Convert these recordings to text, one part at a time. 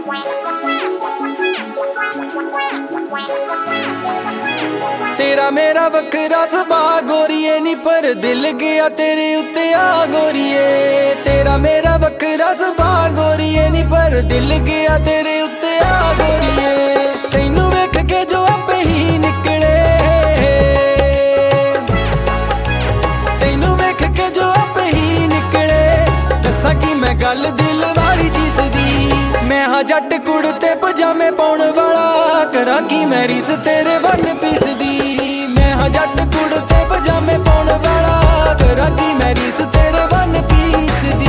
तेरा मेरा वखरा सुभाऽ गोरीए नी पर दिल गया तेरे उत्ते आ गोरीए। तेरा मेरा वखरा सुभाऽ गोरीए नी पर दिल गया तेरे उत्ते आ गोरीए। तैनू वेख के जो आपे ही निकले, तैनू वेख के जो आपे ही निकले। दस्सां कि मैं गल दिल वाली चीज दी, मैं हाँ जट कुड़ते पजामे पाउण वाला, करां कि मैं रीस तेरे वन पीस दी। मैं हाँ जट कुड़ते पजामे पाउण वाला, करां कि मैं रीस तेरे वन पीस दी।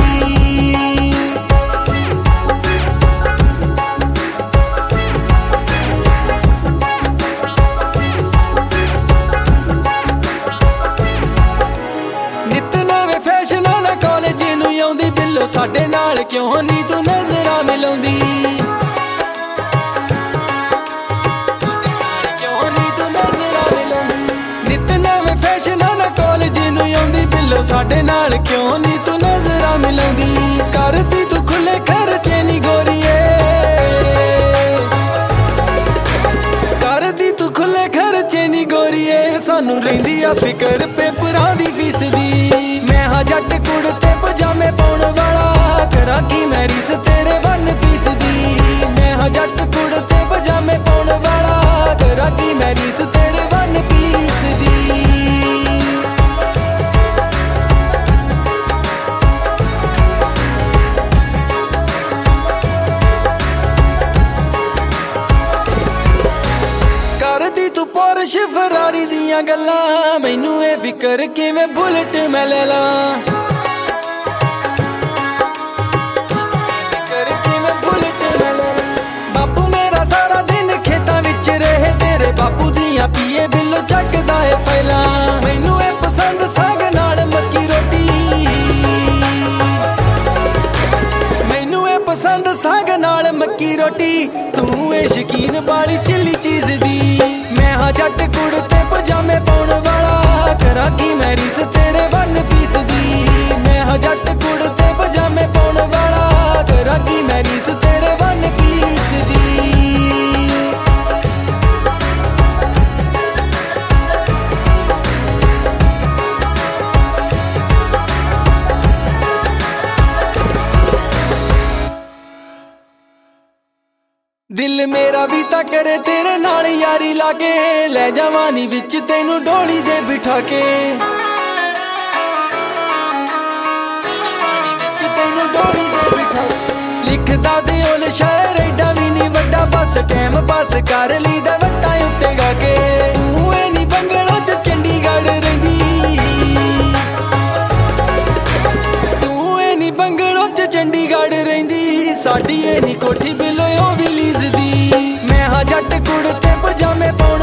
नित नवे फैशन वाला कॉलेज नूं आउंदी बिल्लो, साडे नाल क्यों नी तू नज़रां मिलाउंदी। बिल्लो साडे नाल क्यों नी तू नज़रां मिलाउंदी। करदी तू खुले खर्चे नी गोरीए, करदी तू खुले खर्चे नी गोरीए। सानू रहिंदी आ फिकर पेपरां दी फीस दी। मैं हाँ जट कुड़ते पजामे पाउण वाला, करां कि मैं रीस तेरे वन पीस दी। मैं हाँ जट कुड़ते पजामे पाउण वाला, करां कि मैं रीस तेरे वन पीस दी। करदी तू पोरश फरारी दियां गल्लां, मैनू ए फिकर किवें बुलेट मैं ले लां। फिकर किवें बुलेट मैं ले लां। बापू मेरा सारा दिन खेतां विच रहे, तेरे बापू दियां पीए बिल्लो चकदा ए फैलां। मैनू ए पसंद साग नाल मक्की रोटी, मैनू ए पसंद साग नाल मक्की रोटी। तू ए शकीन वाली चिल्ली चीज दी। मैं हाँ जट कुड़ते पजामे पाउण वाला, करां कि मैं रीस तेरे वन पीस दी। मैं हाँ जट कुड़ते पजामे पाउण वाला, करां कि मैं रीस तेरे वन पीस दी। दिल मेरा भी तां करे तेरे नाल यारी लाके, ले जावां नी विच तैनू डोली दे बिठा के। लिखदा दे ओल शायर एडा भी नी वड्डा, बस टाइम पास कर लीदा वट्टा उत्ते गा के। तू ए नी बंगलों च चंडीगढ़ रहिंदी, तू ए नी बंगलों च चंडीगढ़ रहिंदी। साडी ए नी कोठी बिल्लो ओ भी लीज दी। मैं हाँ जट कुड़ते पजामे पाउण